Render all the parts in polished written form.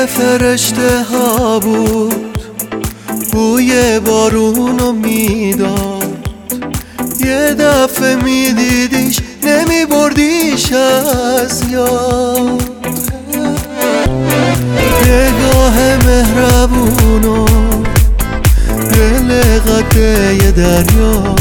فرشته ها بود، بوی بارونو میداد. یه دفعه میدیدیش نمیبردیش از یاد. نگاه مهربونو دل قده دریا،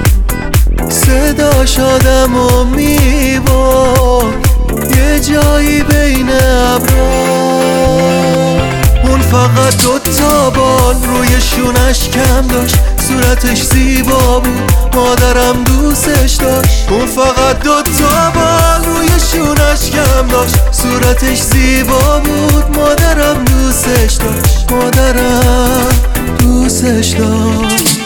صداش آدمو میبرد یه جایی بین ابرا. اون فقط دوتا بال روی شونش کم داشت، صورتش زیبا بود، مادرم دوستش داشت. اون فقط دوتا بال روی شونش کم داشت، صورتش زیبا بود، مادرم دوستش داشت، مادرم دوستش داشت.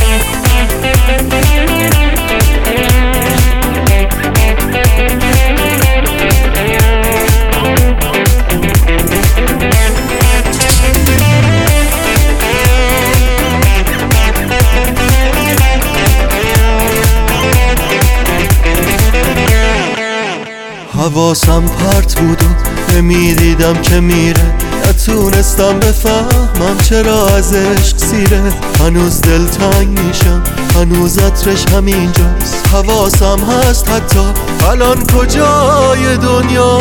حواسم پرت بود و نمیدیدم که میره، نتونستم بفهمم چرا از عشق سیره. هنوز دلتنگ میشم، هنوز عطرش همینجاست. حواسم هست حتی الان کجای دنیا.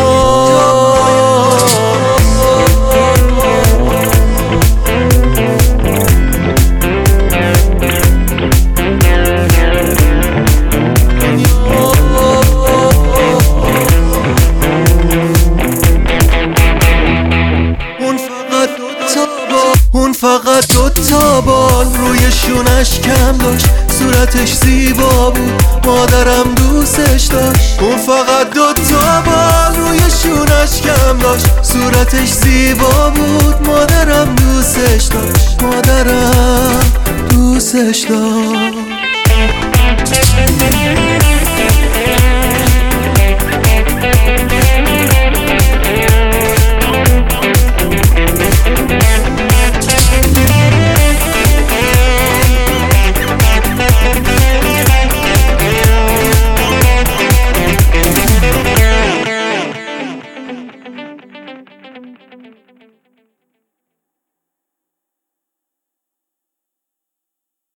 اون فقط دوتا بال روی شونش کم داشت، صورتش زیبا بود، مادرم دوستش داشت. اون فقط دوتا بال روی شونش کم داشت، صورتش زیبا بود، مادرم دوستش داشت، مادرم دوستش داشت.